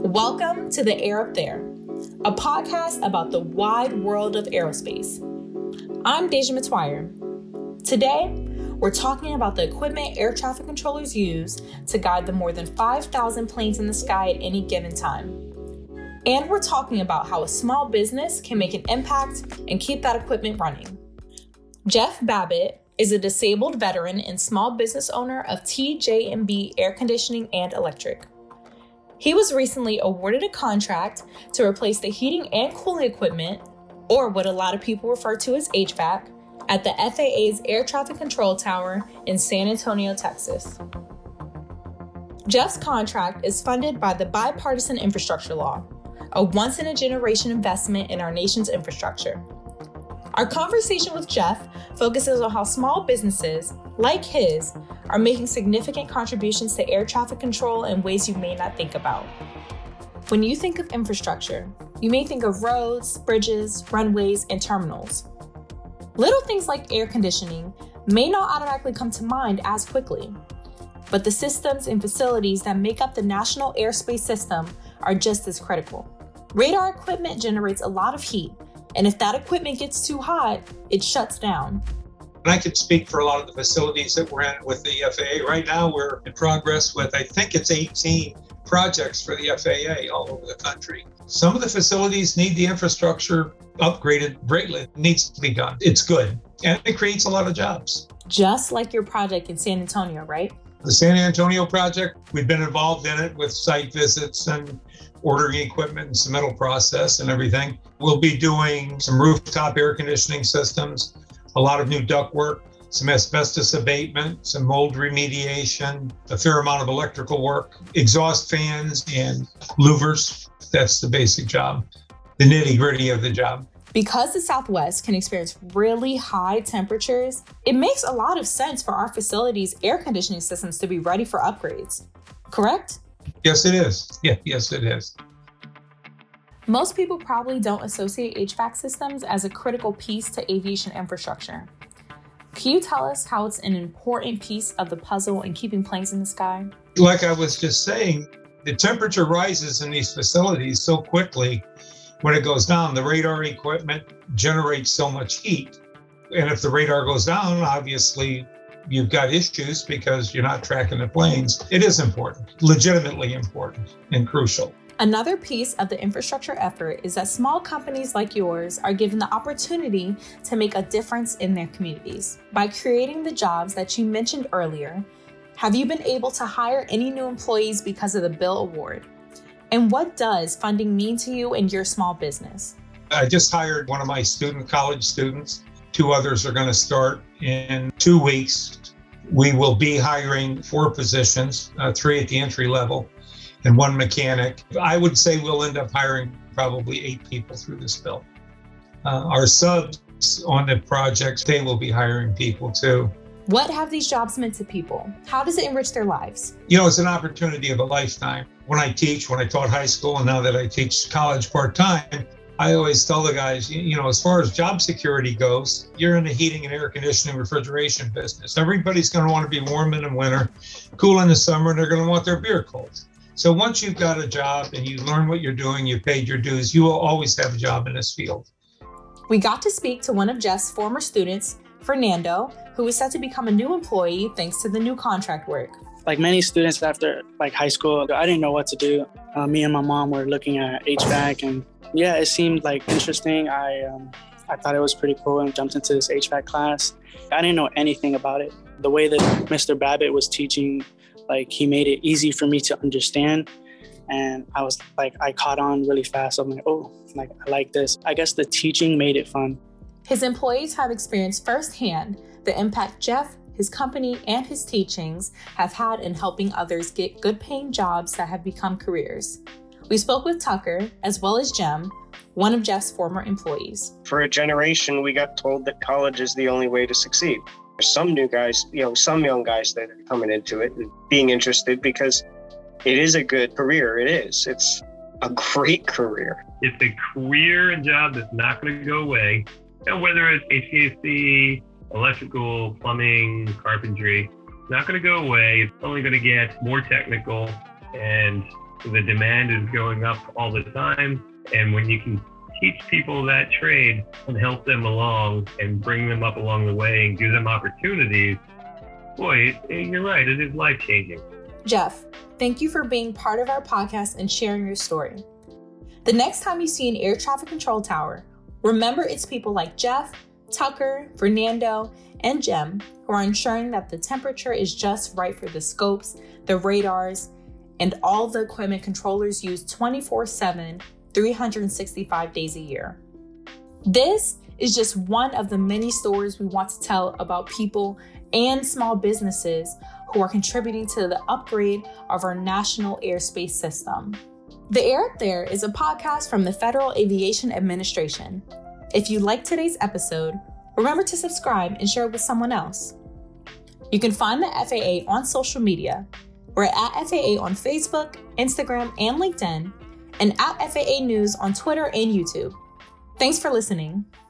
Welcome to The Air Up There, a podcast about the wide world of aerospace. I'm Deja Matwire. Today, we're talking about the equipment air traffic controllers use to guide the more than 5,000 planes in the sky at any given time. And we're talking about how a small business can make an impact and keep that equipment running. Jeff Babbitt is a disabled veteran and small business owner of TJMB Air Conditioning and Electric. He was recently awarded a contract to replace the heating and cooling equipment, or what a lot of people refer to as HVAC, at the FAA's Air Traffic Control Tower in San Antonio, Texas. Jeff's contract is funded by the Bipartisan Infrastructure Law, a once-in-a-generation investment in our nation's infrastructure. Our conversation with Jeff focuses on how small businesses, like his, are making significant contributions to air traffic control in ways you may not think about. When you think of infrastructure, you may think of roads, bridges, runways, and terminals. Little things like air conditioning may not automatically come to mind as quickly, but the systems and facilities that make up the national airspace system are just as critical. Radar equipment generates a lot of heat, and if that equipment gets too hot, it shuts down. And I can speak for a lot of the facilities that we're in with the FAA. Right now, we're in progress with, I think it's 18 projects for the FAA all over the country. Some of the facilities need the infrastructure upgraded greatly. It needs to be done. It's good. And it creates a lot of jobs. Just like your project in San Antonio, right? The San Antonio project, we've been involved in it with site visits and ordering equipment and submittal process and everything. We'll be doing some rooftop air conditioning systems, a lot of new ductwork, some asbestos abatement, some mold remediation, a fair amount of electrical work, exhaust fans and louvers. That's the basic job, the nitty-gritty of the job. Because the Southwest can experience really high temperatures, it makes a lot of sense for our facilities' air conditioning systems to be ready for upgrades, correct? Yes, it is. Yes, it is. Most people probably don't associate HVAC systems as a critical piece to aviation infrastructure. Can you tell us how it's an important piece of the puzzle in keeping planes in the sky? Like I was just saying, the temperature rises in these facilities so quickly. When it goes down, the radar equipment generates so much heat. And if the radar goes down, obviously you've got issues because you're not tracking the planes. It is important, legitimately important and crucial. Another piece of the infrastructure effort is that small companies like yours are given the opportunity to make a difference in their communities. By creating the jobs that you mentioned earlier, have you been able to hire any new employees because of the Bill Award? And what does funding mean to you and your small business? I just hired one of my college students. 2 others are going to start in 2 weeks. We will be hiring 4 positions, 3 at the entry level and 1 mechanic. I would say we'll end up hiring probably 8 people through this bill. Our subs on the projects, they will be hiring people too. What have these jobs meant to people? How does it enrich their lives? It's an opportunity of a lifetime. When I taught high school, and now that I teach college part-time, I always tell the guys, as far as job security goes, you're in the heating and air conditioning refrigeration business. Everybody's going to want to be warm in the winter, cool in the summer, and they're going to want their beer cold. So once you've got a job and you learn what you're doing, you paid your dues, you will always have a job in this field. We got to speak to one of Jeff's former students, Fernando, who is set to become a new employee thanks to the new contract work. Like many students after high school, I didn't know what to do. Me and my mom were looking at HVAC, and it seemed interesting. I thought it was pretty cool and jumped into this HVAC class. I didn't know anything about it. The way that Mr. Babbitt was teaching, he made it easy for me to understand. And I was I caught on really fast. I'm I like this. I guess the teaching made it fun. His employees have experienced firsthand the impact Jeff, his company, and his teachings have had in helping others get good-paying jobs that have become careers. We spoke with Tucker, as well as Jem, one of Jeff's former employees. For a generation, we got told that college is the only way to succeed. There's some new guys, some young guys that are coming into it and being interested because it is a good career. It is. It's a great career. It's a career and job that's not going to go away. Whether it's HVAC, electrical, plumbing, carpentry, it's not going to go away. It's only going to get more technical and The demand is going up all the time. And when you can teach people that trade and help them along and bring them up along the way and give them opportunities, boy, you're right, it is life-changing. Jeff, thank you for being part of our podcast and sharing your story. The next time you see an air traffic control tower, remember it's people like Jeff, Tucker, Fernando, and Jem who are ensuring that the temperature is just right for the scopes, the radars, and all the equipment controllers use 24/7, 365 days a year. This is just one of the many stories we want to tell about people and small businesses who are contributing to the upgrade of our national airspace system. The Air Up There is a podcast from the Federal Aviation Administration. If you liked today's episode, remember to subscribe and share it with someone else. You can find the FAA on social media. We're at FAA on Facebook, Instagram, and LinkedIn, and at FAA News on Twitter and YouTube. Thanks for listening.